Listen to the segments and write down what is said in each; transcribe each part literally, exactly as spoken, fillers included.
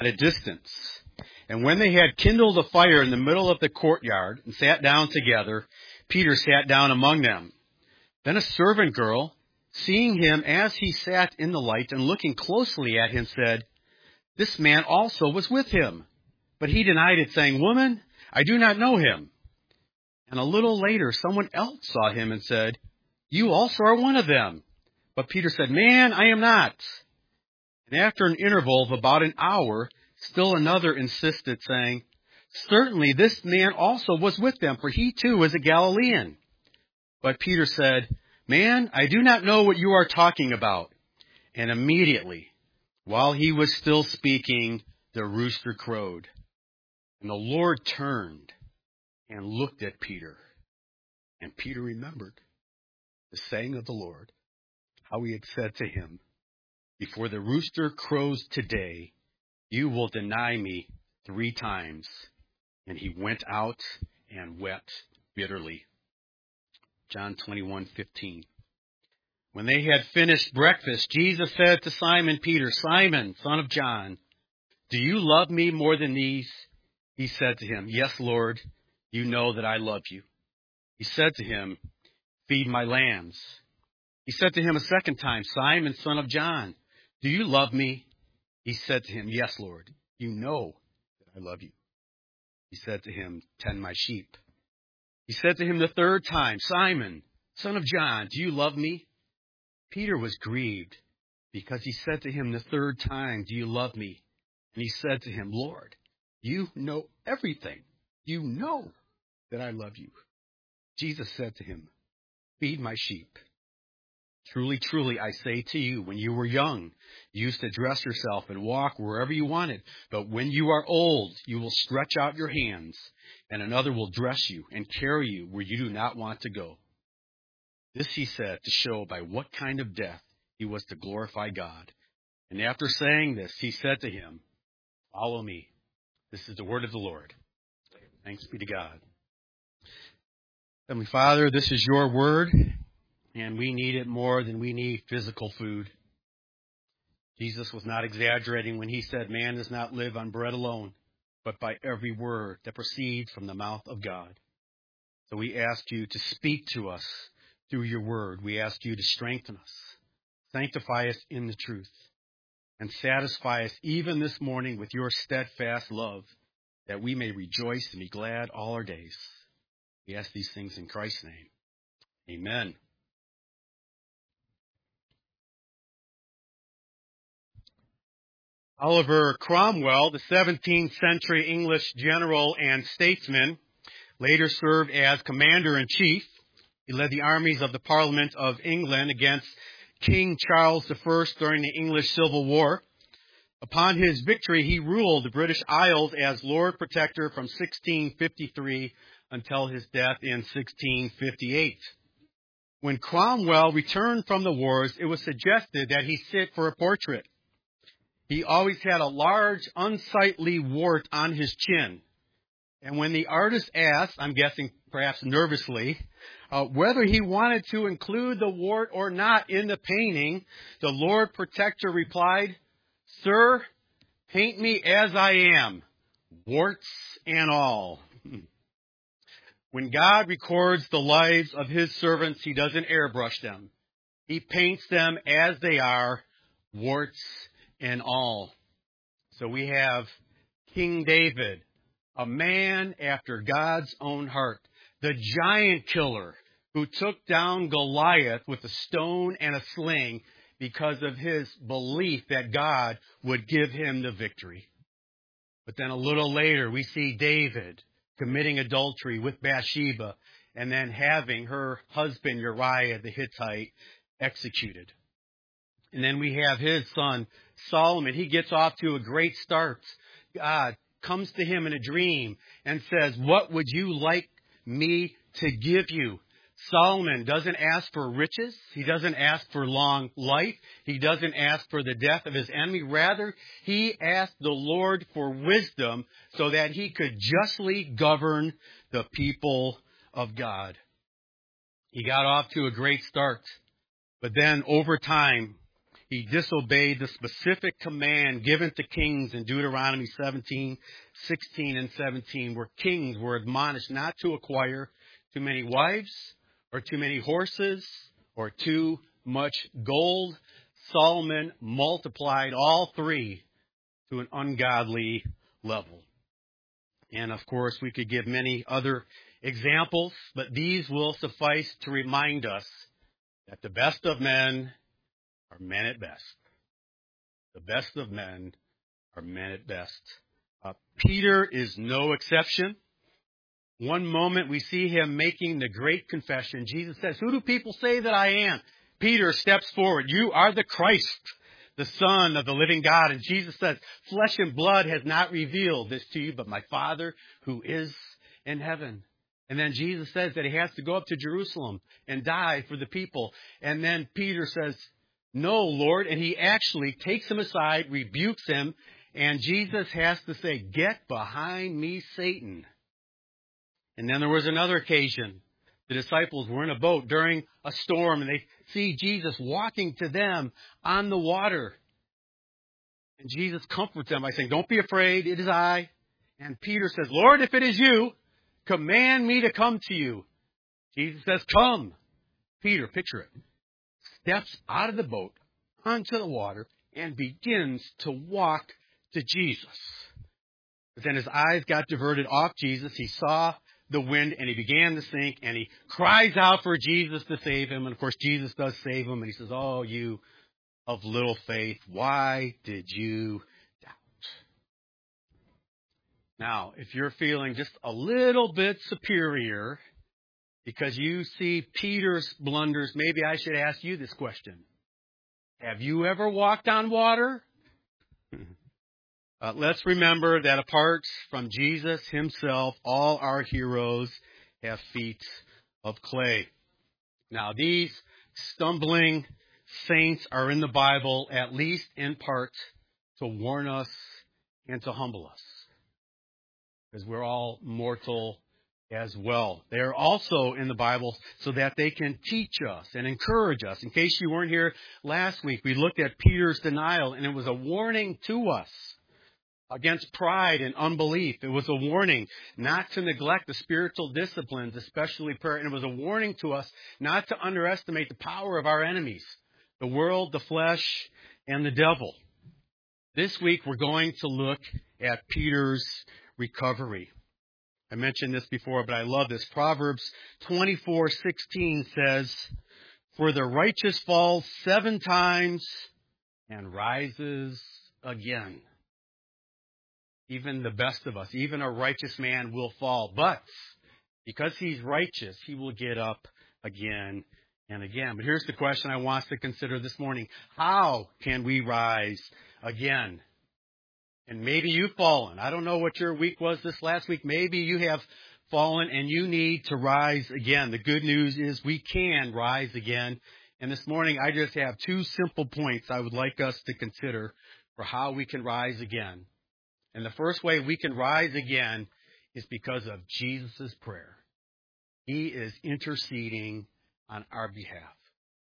at a distance. And when they had kindled a fire in the middle of the courtyard and sat down together, Peter sat down among them. Then a servant girl, seeing him as he sat in the light and looking closely at him, said, "This man also was with him." But he denied it, saying, "Woman, I do not know him." And a little later, someone else saw him and said, "You also are one of them." But Peter said, "Man, I am not." And after an interval of about an hour, still another insisted, saying, "Certainly this man also was with them, for he too is a Galilean." But Peter said, "Man, I do not know what you are talking about." And immediately, while he was still speaking, the rooster crowed. And the Lord turned and looked at Peter. And Peter remembered the saying of the Lord, how he had said to him, "Before the rooster crows today, you will deny me three times." And he went out and wept bitterly. John twenty-one fifteen. When they had finished breakfast, Jesus said to Simon Peter, "Simon, son of John, do you love me more than these?" He said to him, "Yes, Lord, you know that I love you." He said to him, "Feed my lambs." He said to him a second time, "Simon, son of John, do you love me?" He said to him, "Yes, Lord, you know that I love you." He said to him, "Tend my sheep." He said to him the third time, "Simon, son of John, do you love me?" Peter was grieved because he said to him the third time, "Do you love me?" And he said to him, "Lord, you know everything. You know that I love you." Jesus said to him, "Feed my sheep. Truly, truly, I say to you, when you were young, you used to dress yourself and walk wherever you wanted. But when you are old, you will stretch out your hands, and another will dress you and carry you where you do not want to go." This he said to show by what kind of death he was to glorify God. And after saying this, he said to him, "Follow me." This is the word of the Lord. Thanks be to God. Heavenly Father, this is your word, and we need it more than we need physical food. Jesus was not exaggerating when he said, "Man does not live on bread alone, but by every word that proceeds from the mouth of God." So we ask you to speak to us through your word. We ask you to strengthen us, sanctify us in the truth, and satisfy us even this morning with your steadfast love, that we may rejoice and be glad all our days. We ask these things in Christ's name. Amen. Oliver Cromwell, the seventeenth century English general and statesman, later served as commander-in-chief. He led the armies of the Parliament of England against King Charles the First during the English Civil War. Upon his victory, he ruled the British Isles as Lord Protector from sixteen fifty-three until his death in sixteen fifty-eight. When Cromwell returned from the wars, it was suggested that he sit for a portrait. He always had a large, unsightly wart on his chin. And when the artist asked, I'm guessing perhaps nervously, uh, whether he wanted to include the wart or not in the painting, the Lord Protector replied, "Sir, paint me as I am, warts and all." When God records the lives of his servants, he doesn't airbrush them. He paints them as they are, warts and all. So we have King David, a man after God's own heart, the giant killer who took down Goliath with a stone and a sling because of his belief that God would give him the victory. But then a little later, we see David committing adultery with Bathsheba and then having her husband Uriah the Hittite executed. And then we have his son Solomon. He gets off to a great start. God comes to him in a dream and says, "What would you like me to give you?" Solomon doesn't ask for riches. He doesn't ask for long life. He doesn't ask for the death of his enemy. Rather, he asked the Lord for wisdom so that he could justly govern the people of God. He got off to a great start. But then over time, he disobeyed the specific command given to kings in Deuteronomy seventeen, sixteen, and seventeen, where kings were admonished not to acquire too many wives or too many horses or too much gold. Solomon multiplied all three to an ungodly level. And of course, we could give many other examples, but these will suffice to remind us that the best of men are men at best. The best of men are men at best. Uh, Peter is no exception. One moment we see him making the great confession. Jesus says, "Who do people say that I am?" Peter steps forward. "You are the Christ, the Son of the living God." And Jesus says, "Flesh and blood has not revealed this to you, but my Father who is in heaven." And then Jesus says that he has to go up to Jerusalem and die for the people. And then Peter says, "No, Lord." And he actually takes him aside, rebukes him. And Jesus has to say, "Get behind me, Satan." And then there was another occasion. The disciples were in a boat during a storm, and they see Jesus walking to them on the water. And Jesus comforts them by saying, "Don't be afraid, it is I." And Peter says, "Lord, if it is you, command me to come to you." Jesus says, "Come." Peter, picture it, steps out of the boat onto the water and begins to walk to Jesus. But then his eyes got diverted off Jesus. He saw the wind and he began to sink, and he cries out for Jesus to save him. And of course, Jesus does save him. And he says, "Oh, you of little faith, why did you doubt?" Now, if you're feeling just a little bit superior because you see Peter's blunders, maybe I should ask you this question. Have you ever walked on water? Uh, let's remember that apart from Jesus himself, all our heroes have feet of clay. Now, these stumbling saints are in the Bible, at least in part, to warn us and to humble us, because we're all mortal as well. They are also in the Bible so that they can teach us and encourage us. In case you weren't here last week, we looked at Peter's denial, and it was a warning to us against pride and unbelief. It was a warning not to neglect the spiritual disciplines, especially prayer. And it was a warning to us not to underestimate the power of our enemies, the world, the flesh, and the devil. This week, we're going to look at Peter's recovery. I mentioned this before, but I love this. Proverbs twenty-four sixteen says, "For the righteous falls seven times and rises again." Even the best of us, even a righteous man will fall. But because he's righteous, he will get up again and again. But here's the question I want us to consider this morning. How can we rise again? And maybe you've fallen. I don't know what your week was this last week. Maybe you have fallen and you need to rise again. The good news is we can rise again. And this morning I just have two simple points I would like us to consider for how we can rise again. And the first way we can rise again is because of Jesus' prayer. He is interceding on our behalf.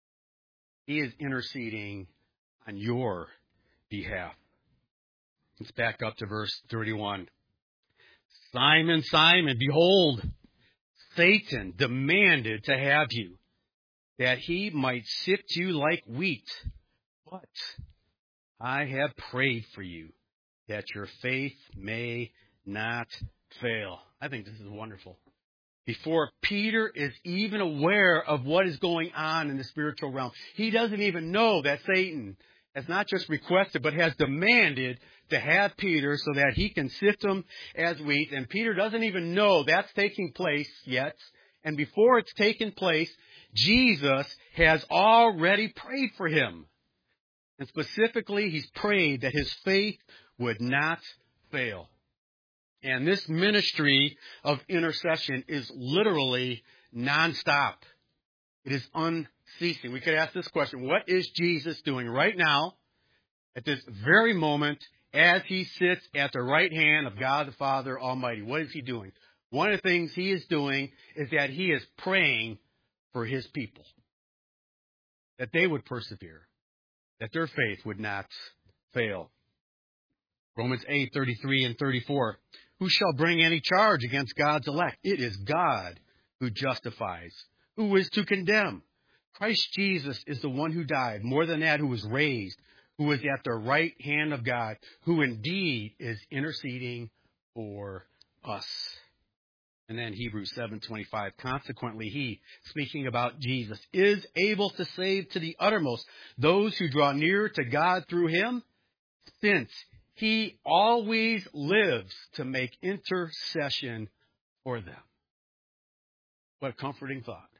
He is interceding on your behalf. Let's back up to verse thirty-one. "Simon, Simon, behold, Satan demanded to have you, that he might sift you like wheat. But I have prayed for you, that your faith may not fail." I think this is wonderful. Before Peter is even aware of what is going on in the spiritual realm, he doesn't even know that Satan has not just requested, but has demanded to have Peter so that he can sift him as wheat. And Peter doesn't even know that's taking place yet. And before it's taken place, Jesus has already prayed for him. And specifically, he's prayed that his faith would not fail. And this ministry of intercession is literally nonstop. It is unceasing. We could ask this question: what is Jesus doing right now, at this very moment, as he sits at the right hand of God the Father Almighty? What is he doing? One of the things he is doing is that he is praying for his people, that they would persevere, that their faith would not fail. Romans eight, thirty-three and thirty-four. Who shall bring any charge against God's elect? It is God who justifies. Who is to condemn? Christ Jesus is the one who died, more than that, who was raised, who is at the right hand of God, who indeed is interceding for us. And then Hebrews seven twenty-five. Consequently, he, speaking about Jesus, is able to save to the uttermost those who draw near to God through him, since he always lives to make intercession for them. What a comforting thought.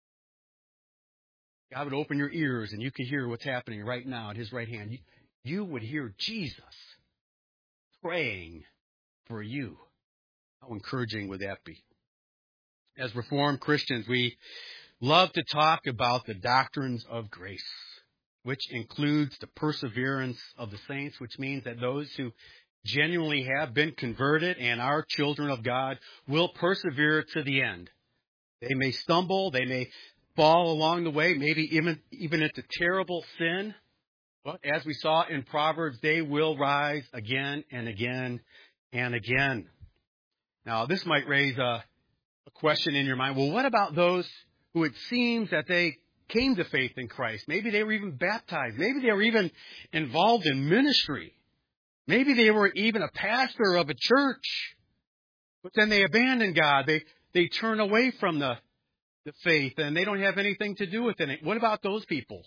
God would open your ears and you could hear what's happening right now at his right hand. You, you would hear Jesus praying for you. How encouraging would that be? As Reformed Christians, we love to talk about the doctrines of grace, which includes the perseverance of the saints, which means that those who genuinely have been converted and are children of God will persevere to the end. They may stumble, they may fall along the way, maybe even, even into terrible sin. But as we saw in Proverbs, they will rise again and again and again. Now, this might raise a, a question in your mind. Well, what about those who it seems that they came to faith in Christ? Maybe they were even baptized. Maybe they were even involved in ministry. Maybe they were even a pastor of a church. But then they abandon God. They they turn away from the, the faith, and they don't have anything to do with it. What about those people?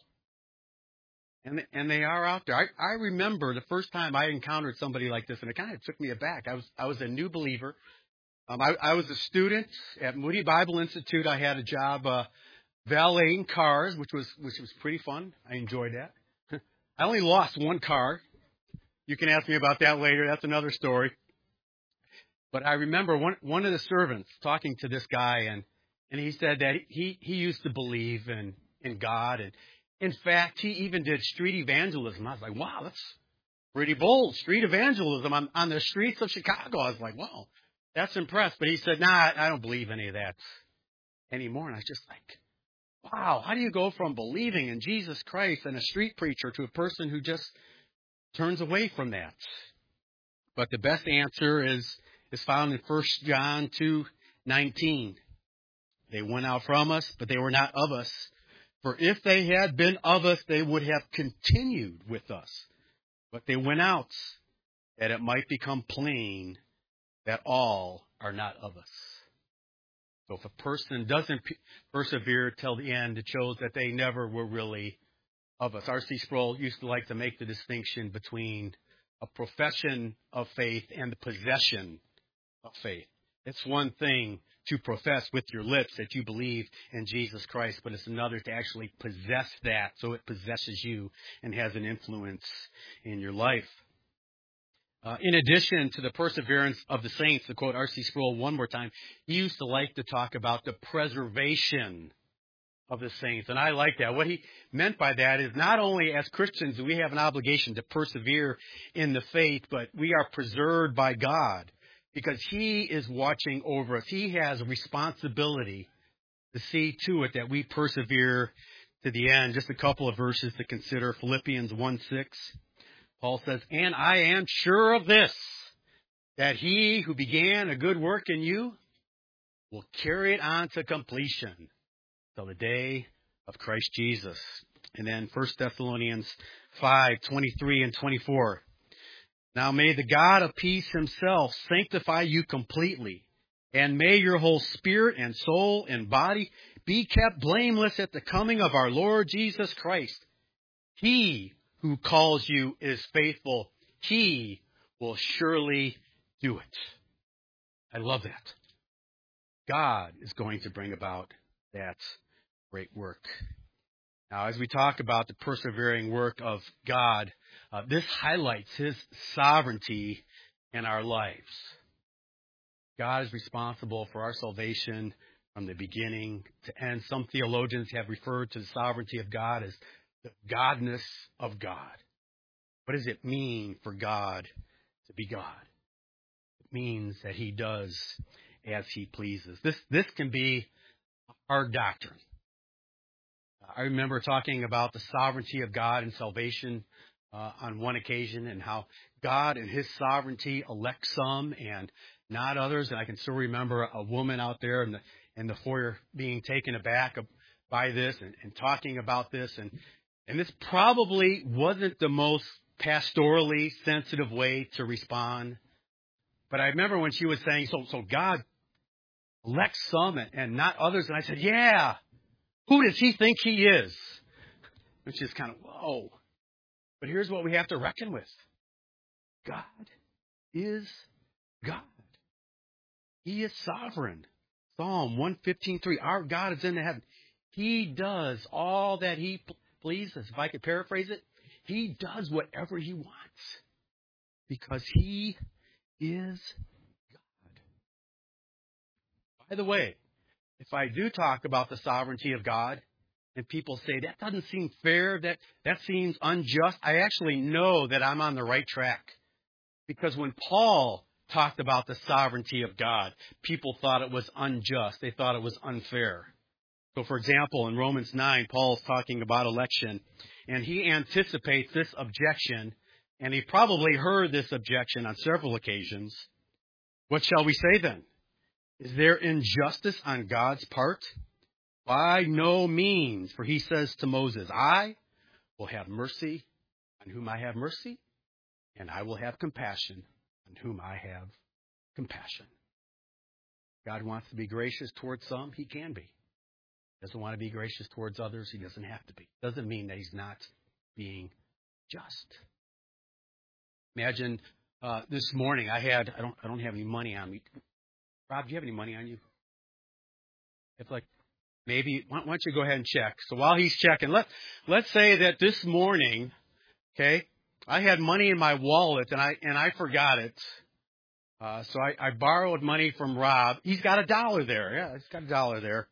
And and they are out there. I, I remember the first time I encountered somebody like this, and it kind of took me aback. I was I was a new believer. Um, I, I was a student at Moody Bible Institute. I had a job uh, valeting cars, which was which was pretty fun. I enjoyed that. I only lost one car. You can ask me about that later. That's another story. But I remember one one of the servants talking to this guy, and and he said that he he used to believe in in God, and in fact he even did street evangelism. I was like, wow, that's pretty bold. Street evangelism on on the streets of Chicago. I was like, wow. That's impressed. But he said, nah, I don't believe any of that anymore. And I was just like, wow, how do you go from believing in Jesus Christ and a street preacher to a person who just turns away from that? But the best answer is, is found in First John two nineteen. They went out from us, but they were not of us. For if they had been of us, they would have continued with us. But they went out, that it might become plain that all are not of us. So if a person doesn't persevere till the end, it shows that they never were really of us. R C Sproul used to like to make the distinction between a profession of faith and the possession of faith. It's one thing to profess with your lips that you believe in Jesus Christ, but it's another to actually possess that so it possesses you and has an influence in your life. Uh, in addition to the perseverance of the saints, to quote R C Sproul one more time, he used to like to talk about the preservation of the saints. And I like that. What he meant by that is not only as Christians do we have an obligation to persevere in the faith, but we are preserved by God because he is watching over us. He has a responsibility to see to it that we persevere to the end. Just a couple of verses to consider. Philippians one six. Paul says, and I am sure of this, that he who began a good work in you will carry it on to completion till the day of Christ Jesus. And then First Thessalonians five twenty-three and twenty-four. Now may the God of peace himself sanctify you completely, and may your whole spirit and soul and body be kept blameless at the coming of our Lord Jesus Christ. He who calls you is faithful. He will surely do it. I love that. God is going to bring about that great work. Now, as we talk about the persevering work of God, uh, this highlights his sovereignty in our lives. God is responsible for our salvation from the beginning to end. Some theologians have referred to the sovereignty of God as the godness of God. What does it mean for God to be God? It means that he does as he pleases. This this can be a hard doctrine. I remember talking about the sovereignty of God and salvation uh, on one occasion, and how God in his sovereignty elects some and not others. And I can still remember a woman out there in the, in the foyer being taken aback by this and, and talking about this. And, and this probably wasn't the most pastorally sensitive way to respond. But I remember when she was saying, so, so God elects some and, and not others. And I said, yeah, who does he think he is? Which is kind of, whoa. But here's what we have to reckon with. God is God. He is sovereign. Psalm one fifteen three. Our God is in the heaven. He does all that he pleases. If I could paraphrase it, he does whatever he wants because he is God. By the way, if I do talk about the sovereignty of God, and people say, that doesn't seem fair, that, that seems unjust, I actually know that I'm on the right track. Because when Paul talked about the sovereignty of God, people thought it was unjust. They thought it was unfair. So, for example, in Romans nine, Paul's talking about election, and he anticipates this objection, and he probably heard this objection on several occasions. What shall we say then? Is there injustice on God's part? By no means, for he says to Moses, I will have mercy on whom I have mercy, and I will have compassion on whom I have compassion. God wants to be gracious towards some, he can be. Doesn't want to be gracious towards others, he doesn't have to be. Doesn't mean that he's not being just. Imagine uh, this morning I had I don't I don't have any money on me. Rob, do you have any money on you? It's like maybe why don't you go ahead and check. So while he's checking, let let's say that this morning, okay, I had money in my wallet and I and I forgot it. Uh, so I, I borrowed money from Rob. He's got a dollar there. Yeah, he's got a dollar there.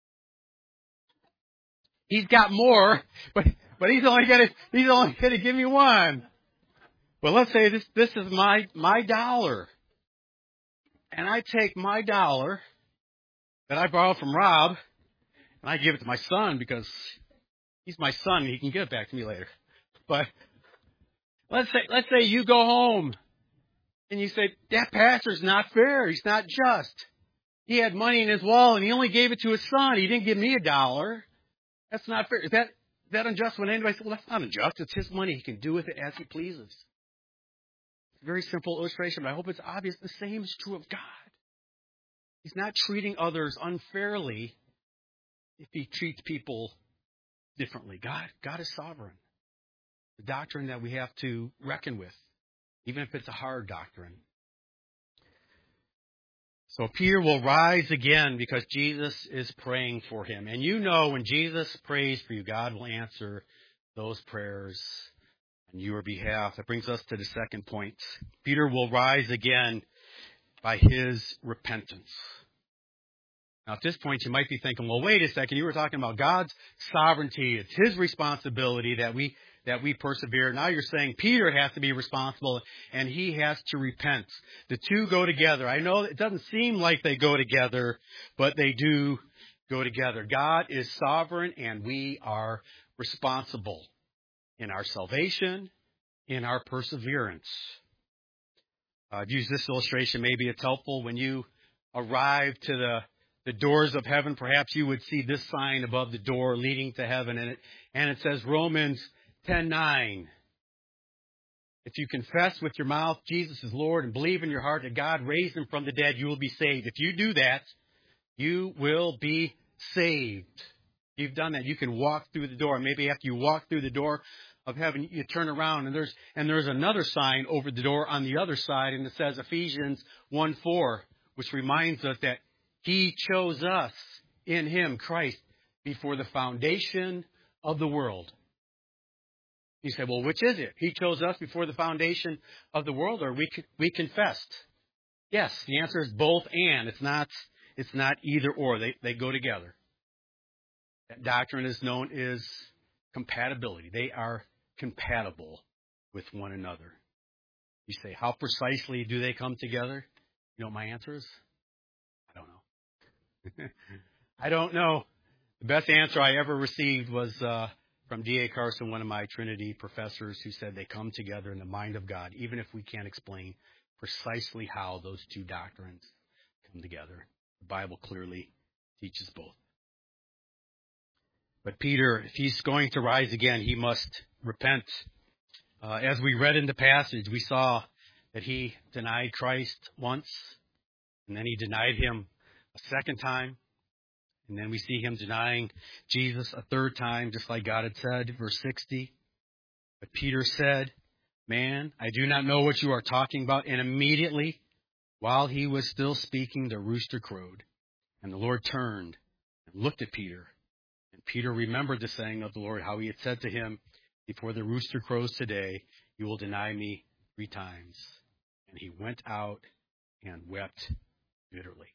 He's got more, but but he's only gonna he's only gonna give me one. Well, let's say this this is my my dollar, and I take my dollar that I borrowed from Rob, and I give it to my son because he's my son and he can give it back to me later. But let's say let's say you go home and you say that pastor's not fair. He's not just. He had money in his wallet and he only gave it to his son. He didn't give me a dollar. That's not fair. Is that, is that unjust when anybody says, well, that's not unjust. It's his money. He can do with it as he pleases. It's a very simple illustration, but I hope it's obvious. The same is true of God. He's not treating others unfairly if he treats people differently. God, God is sovereign. The doctrine that we have to reckon with, even if it's a hard doctrine. So Peter will rise again because Jesus is praying for him. And you know when Jesus prays for you, God will answer those prayers on your behalf. That brings us to the second point. Peter will rise again by his repentance. Now at this point you might be thinking, well, wait a second, you were talking about God's sovereignty. It's his responsibility that we that we persevere. Now you're saying Peter has to be responsible and he has to repent. The two go together. I know it doesn't seem like they go together, but they do go together. God is sovereign and we are responsible in our salvation, in our perseverance. Uh, I've used this illustration. Maybe it's helpful when you arrive to the the doors of heaven. Perhaps you would see this sign above the door leading to heaven, and it and it says Romans ten nine. If you confess with your mouth Jesus is Lord and believe in your heart that God raised him from the dead, you will be saved. If you do that, you will be saved. If you've done that, you can walk through the door. Maybe after you walk through the door of heaven, you turn around and there's and there's another sign over the door on the other side, and it says Ephesians one four, which reminds us that he chose us in him, Christ, before the foundation of the world. You say, well, which is it? He chose us before the foundation of the world, or we we confessed? Yes, the answer is both and. It's not it's not either or. They they go together. That doctrine is known as compatibility. They are compatible with one another. You say, how precisely do they come together? You know what my answer is? I don't know. I don't know. The best answer I ever received was uh, from D A Carson, one of my Trinity professors, who said they come together in the mind of God, even if we can't explain precisely how those two doctrines come together. The Bible clearly teaches both. But Peter, if he's going to rise again, he must repent. Uh, as we read in the passage, we saw that he denied Christ once, and then he denied him a second time. And then we see him denying Jesus a third time, just like God had said, verse sixty. But Peter said, "Man, I do not know what you are talking about." And immediately, while he was still speaking, the rooster crowed. And the Lord turned and looked at Peter. And Peter remembered the saying of the Lord, how he had said to him, "Before the rooster crows today, you will deny me three times." And he went out and wept bitterly.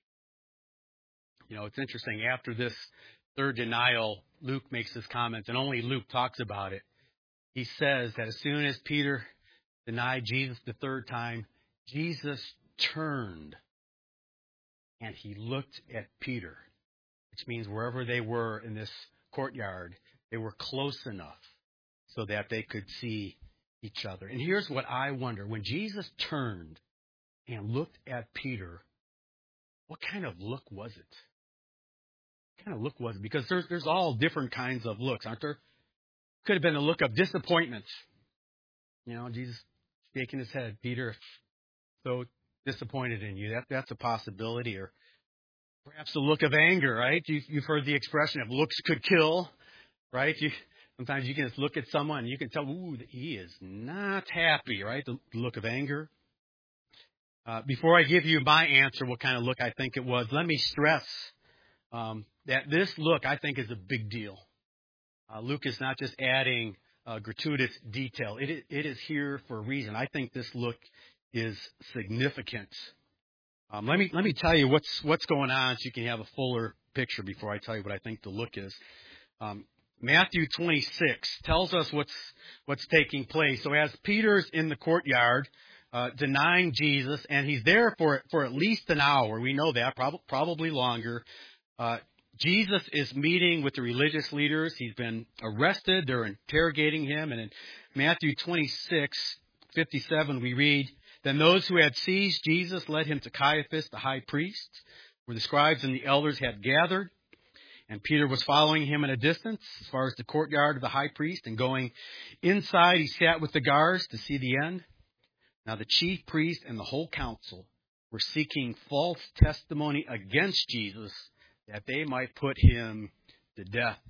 You know, it's interesting. After this third denial, Luke makes this comment, and only Luke talks about it. He says that as soon as Peter denied Jesus the third time, Jesus turned and he looked at Peter, which means wherever they were in this courtyard, they were close enough so that they could see each other. And here's what I wonder. When Jesus turned and looked at Peter, what kind of look was it? What kind of look was it? Because there's, there's all different kinds of looks, aren't there? Could have been a look of disappointment. You know, Jesus shaking his head, "Peter, so disappointed in you." That, that's a possibility. Or perhaps a look of anger, right? You've, you've heard the expression of looks could kill, right? You, sometimes you can just look at someone and you can tell, ooh, he is not happy, right? The look of anger. Uh, before I give you my answer, what kind of look I think it was, let me stress um, that this look, I think, is a big deal. Uh, Luke is not just adding uh, gratuitous detail. It, it is here for a reason. I think this look is significant. Um, let me let me tell you what's what's going on so you can have a fuller picture before I tell you what I think the look is. Um, Matthew twenty-six tells us what's what's taking place. So as Peter's in the courtyard uh, denying Jesus, and he's there for for at least an hour, we know that, prob- probably longer. Uh, Jesus is meeting with the religious leaders. He's been arrested. They're interrogating him. And in Matthew twenty-six fifty-seven, we read, "Then those who had seized Jesus led him to Caiaphas, the high priest, where the scribes and the elders had gathered. And Peter was following him at a distance as far as the courtyard of the high priest. And going inside, he sat with the guards to see the end. Now the chief priest and the whole council were seeking false testimony against Jesus, that they might put him to death."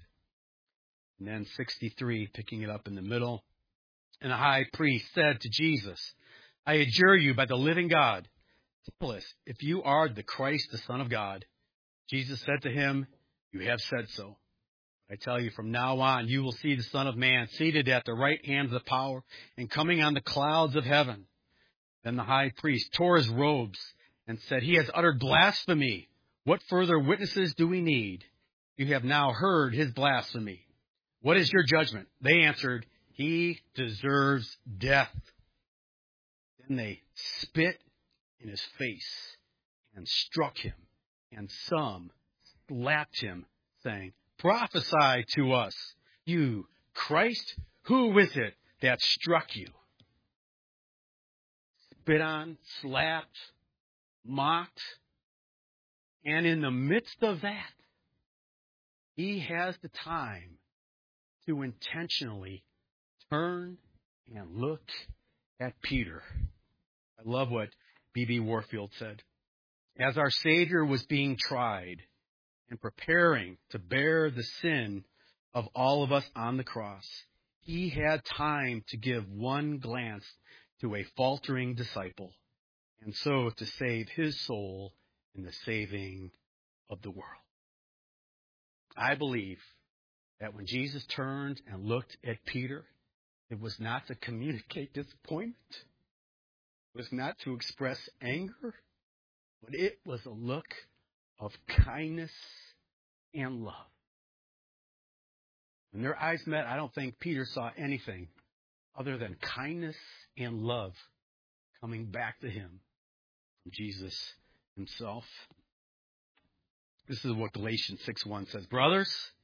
And then sixty-three, picking it up in the middle. "And the high priest said to Jesus, 'I adjure you by the living God, tell us if you are the Christ, the Son of God.' Jesus said to him, 'You have said so. I tell you, from now on you will see the Son of Man seated at the right hand of the power and coming on the clouds of heaven.' Then the high priest tore his robes and said, 'He has uttered blasphemy. What further witnesses do we need? You have now heard his blasphemy. What is your judgment?' They answered, 'He deserves death.' Then they spit in his face and struck him, and some slapped him, saying, 'Prophesy to us, you Christ, who is it that struck you?'" Spit on, slapped, mocked. And in the midst of that, he has the time to intentionally turn and look at Peter. I love what B B Warfield said. As our Savior was being tried and preparing to bear the sin of all of us on the cross, he had time to give one glance to a faltering disciple, and so to save his soul in the saving of the world. I believe that when Jesus turned and looked at Peter, it was not to communicate disappointment. It was not to express anger, but it was a look of kindness and love. When their eyes met, I don't think Peter saw anything other than kindness and love coming back to him from Jesus himself. This is what Galatians six one says. "Brothers,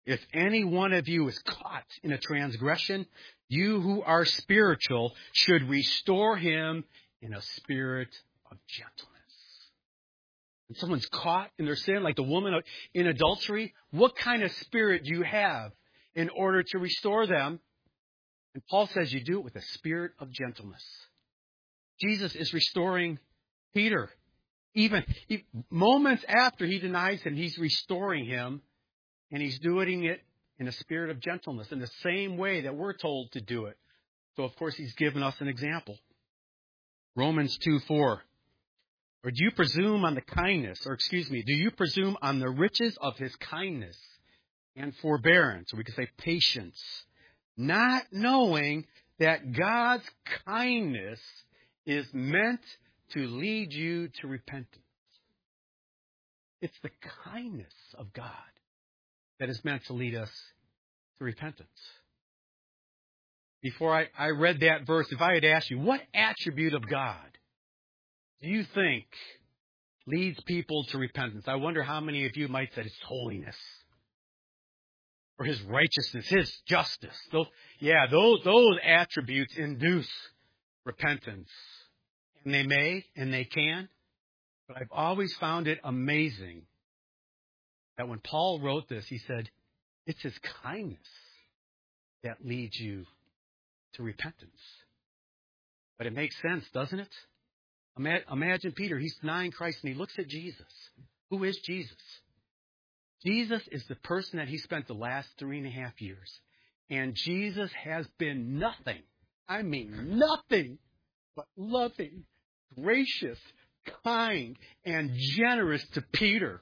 If any one of you is caught in a transgression, you who are spiritual should restore him in a spirit of gentleness. When someone's caught in their sin, like the woman in adultery, what kind of spirit do you have in order to restore them? And Paul says you do it with a spirit of gentleness. Jesus is restoring Peter. Even moments after he denies him, he's restoring him. And he's doing it in a spirit of gentleness, in the same way that we're told to do it. So, of course, he's given us an example. Romans two four. Or do you presume on the kindness, or excuse me, do you presume on the riches of his kindness and forbearance, or we could say patience, not knowing that God's kindness is meant to lead you to repentance? It's the kindness of God that is meant to lead us to repentance. Before I, I read that verse, if I had asked you, what attribute of God do you think leads people to repentance? I wonder how many of you might say it's holiness, or his righteousness, his justice. Those, yeah, those, those attributes induce repentance. And they may, and they can. But I've always found it amazing that when Paul wrote this, he said, it's his kindness that leads you to repentance. But it makes sense, doesn't it? Imagine Peter, he's denying Christ, and he looks at Jesus. Who is Jesus? Jesus is the person that he spent the last three and a half years. And Jesus has been nothing, I mean nothing, but loving, gracious, kind, and generous to Peter.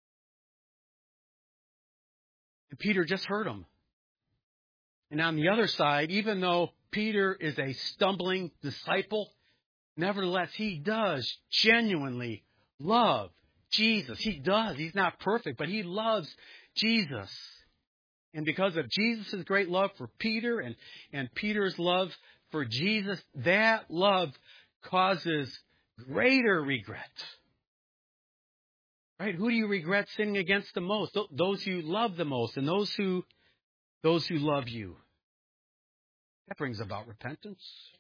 And Peter just heard him. And on the other side, even though Peter is a stumbling disciple, nevertheless, he does genuinely love Jesus. He does. He's not perfect, but he loves Jesus. And because of Jesus' great love for Peter and, and Peter's love for Jesus, that love causes greater regret. Right? Who do you regret sinning against the most? Those you love the most, and those who those who love you. That brings about repentance.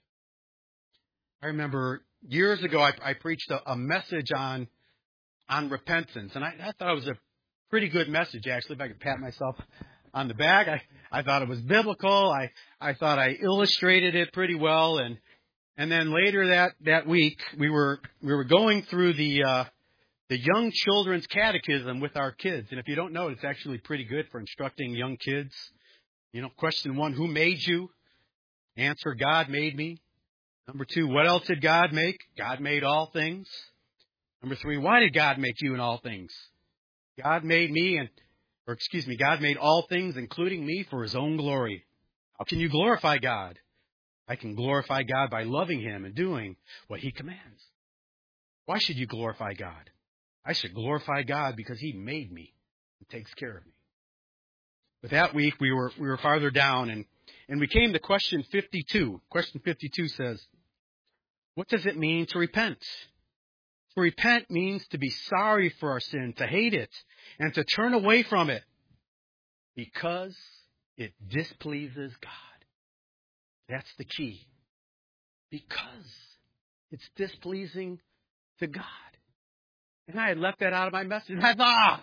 I remember years ago I, I preached a, a message on on repentance, and I, I thought it was a pretty good message, actually, if I could pat myself on the back. I, I thought it was biblical. I, I thought I illustrated it pretty well, and and then later that, that week we were we were going through the uh, the young children's catechism with our kids. And if you don't know, it's actually pretty good for instructing young kids. You know, question one, who made you? Answer, God made me. Number two, what else did God make? God made all things. Number three, why did God make you in all things? God made me and, or excuse me, God made all things, including me, for his own glory. How can you glorify God? I can glorify God by loving him and doing what he commands. Why should you glorify God? I should glorify God because he made me and takes care of me. But that week we were we were farther down, and, and we came to question fifty-two. Question fifty-two says, what does it mean to repent? To repent means to be sorry for our sin, to hate it, and to turn away from it because it displeases God. That's the key. Because it's displeasing to God. And I had left that out of my message. And I thought, ah,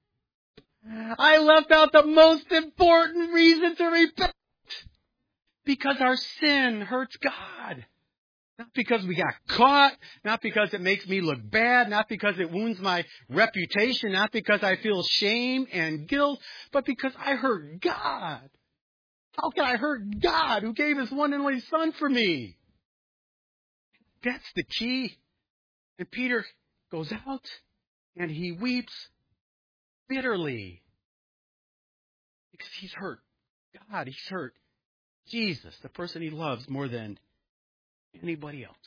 I left out the most important reason to repent. Because our sin hurts God. Not because we got caught, not because it makes me look bad, not because it wounds my reputation, not because I feel shame and guilt, but because I hurt God. How can I hurt God who gave his one and only son for me? That's the key. And Peter goes out and he weeps bitterly because he's hurt God. He's hurt Jesus, the person he loves more than anybody else.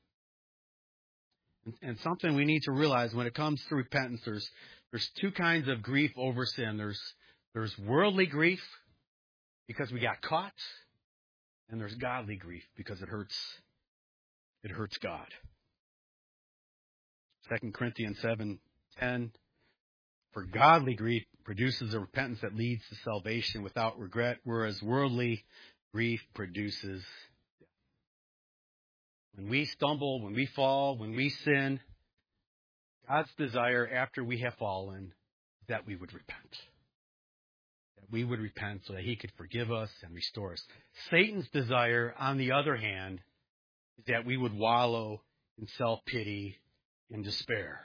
And, and something we need to realize when it comes to repentance, there's there's two kinds of grief over sin. There's there's worldly grief because we got caught, and there's godly grief because it hurts it hurts God. Second Corinthians seven ten. For godly grief produces a repentance that leads to salvation without regret, whereas worldly grief produces death. When we stumble, when we fall, when we sin, God's desire after we have fallen is that we would repent. That we would repent so that He could forgive us and restore us. Satan's desire, on the other hand, is that we would wallow in self-pity and despair.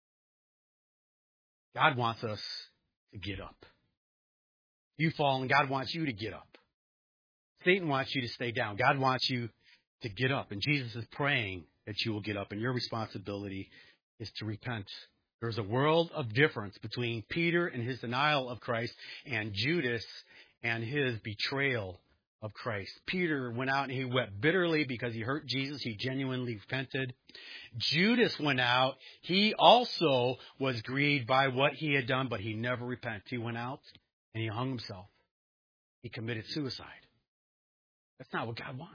God wants us to get up. You fall and God wants you to get up. Satan wants you to stay down. God wants you to get up. And Jesus is praying that you will get up. And your responsibility is to repent. There's a world of difference between Peter and his denial of Christ and Judas and his betrayal of Christ. Peter went out and he wept bitterly because he hurt Jesus. He genuinely repented. Judas went out. He also was grieved by what he had done, but he never repented. He went out and he hung himself. He committed suicide. That's not what God wants.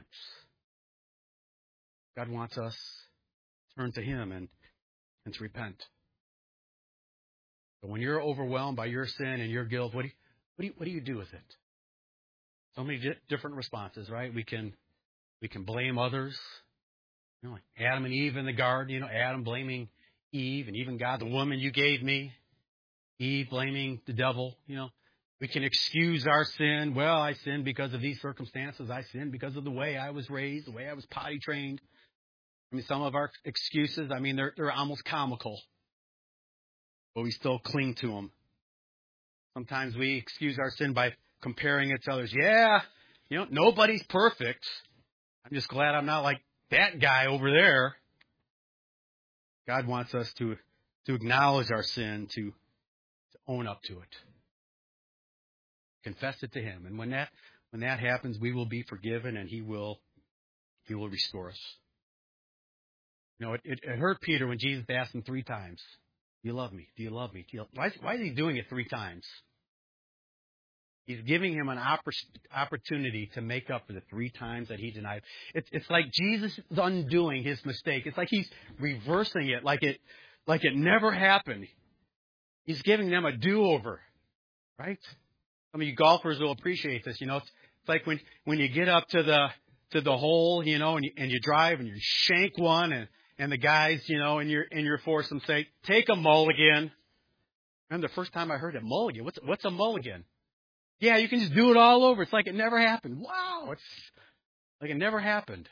God wants us to turn to Him and, and to repent. But when you're overwhelmed by your sin and your guilt, what do you, what do you, what do you do with it? So many di- different responses, right? We can we can blame others. You know, like Adam and Eve in the garden, you know, Adam blaming Eve, and even God, the woman you gave me. Eve blaming the devil, you know. We can excuse our sin. Well, I sinned because of these circumstances. I sinned because of the way I was raised, the way I was potty trained. I mean, some of our excuses, I mean, they're, they're almost comical. But we still cling to them. Sometimes we excuse our sin by comparing it to others. Yeah, you know, nobody's perfect. I'm just glad I'm not like that guy over there. God wants us to, to acknowledge our sin, to, to own up to it. Confess it to Him. And when that when that happens, we will be forgiven and He will He will restore us. You know, it, it, it hurt Peter when Jesus asked him three times, do you love me? Do you love me? Do you, why, why is He doing it three times? He's giving him an opportunity to make up for the three times that he denied. It's, it's like Jesus is undoing his mistake. It's like He's reversing it, like it, like it never happened. He's giving them a do-over, right? Some of you golfers will appreciate this. You know, it's, it's like when, when you get up to the to the hole, you know, and you, and you drive and you shank one, and, and the guys, you know, in your in your foursome say, "Take a mulligan." And the first time I heard a mulligan, what's what's a mulligan? Yeah, you can just do it all over. It's like it never happened. Wow, it's like it never happened.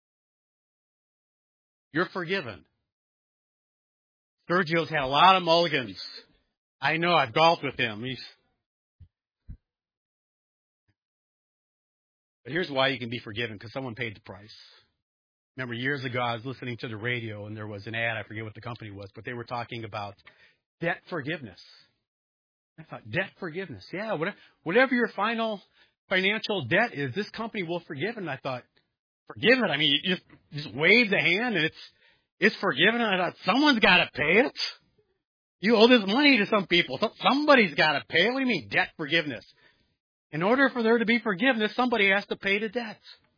You're forgiven. Sergio's had a lot of mulligans. I know. I've golfed with him. He's But here's why you can be forgiven, because someone paid the price. Remember, years ago, I was listening to the radio, and there was an ad. I forget what the company was, but they were talking about debt forgiveness. I thought, debt forgiveness. Yeah, whatever, whatever your final financial debt is, this company will forgive it. And I thought, forgive it? I mean, you just, just wave the hand, and it's it's forgiven. And I thought, someone's got to pay it. You owe this money to some people. Somebody's got to pay it. What do you mean, debt forgiveness? In order for there to be forgiveness, somebody has to pay the debt.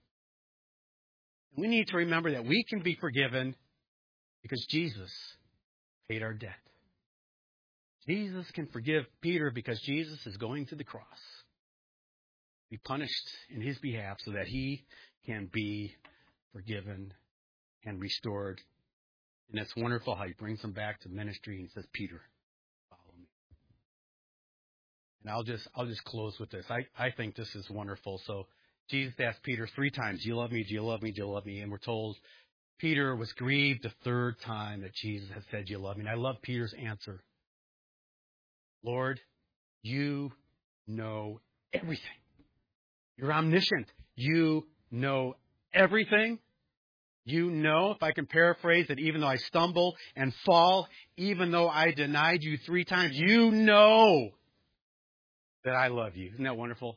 We need to remember that we can be forgiven because Jesus paid our debt. Jesus can forgive Peter because Jesus is going to the cross, be punished in his behalf so that he can be forgiven and restored. And it's wonderful how He brings him back to ministry and says, "Peter, follow me." And I'll just I'll just close with this. I, I think this is wonderful. So Jesus asked Peter three times, "Do you love me? Do you love me? Do you love me?" And we're told Peter was grieved the third time that Jesus had said, "Do you love me?" And I love Peter's answer. "Lord, you know everything. You're omniscient. You know everything. You know," if I can paraphrase it, "even though I stumble and fall, even though I denied you three times, you know that I love you." Isn't that wonderful?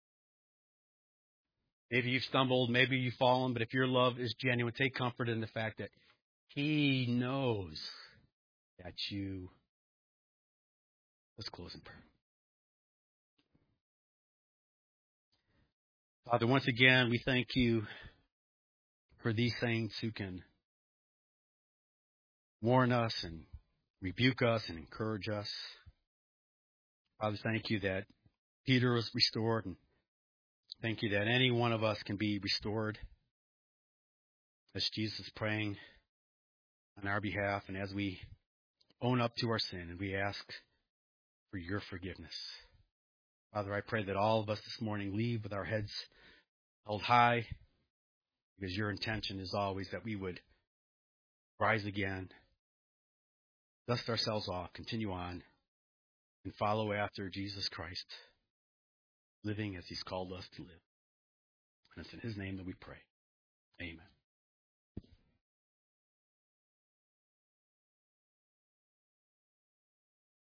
Maybe you've stumbled, maybe you've fallen, but if your love is genuine, take comfort in the fact that He knows that you. Let's close in prayer. Father, once again, we thank You for these saints who can warn us and rebuke us and encourage us. Father, thank you that Peter was restored, and thank you that any one of us can be restored as Jesus is praying on our behalf and as we own up to our sin and we ask for your forgiveness. Father, I pray that all of us this morning leave with our heads held high, because your intention is always that we would rise again, dust ourselves off, continue on, and follow after Jesus Christ, living as he's called us to live. And it's in his name that we pray. Amen.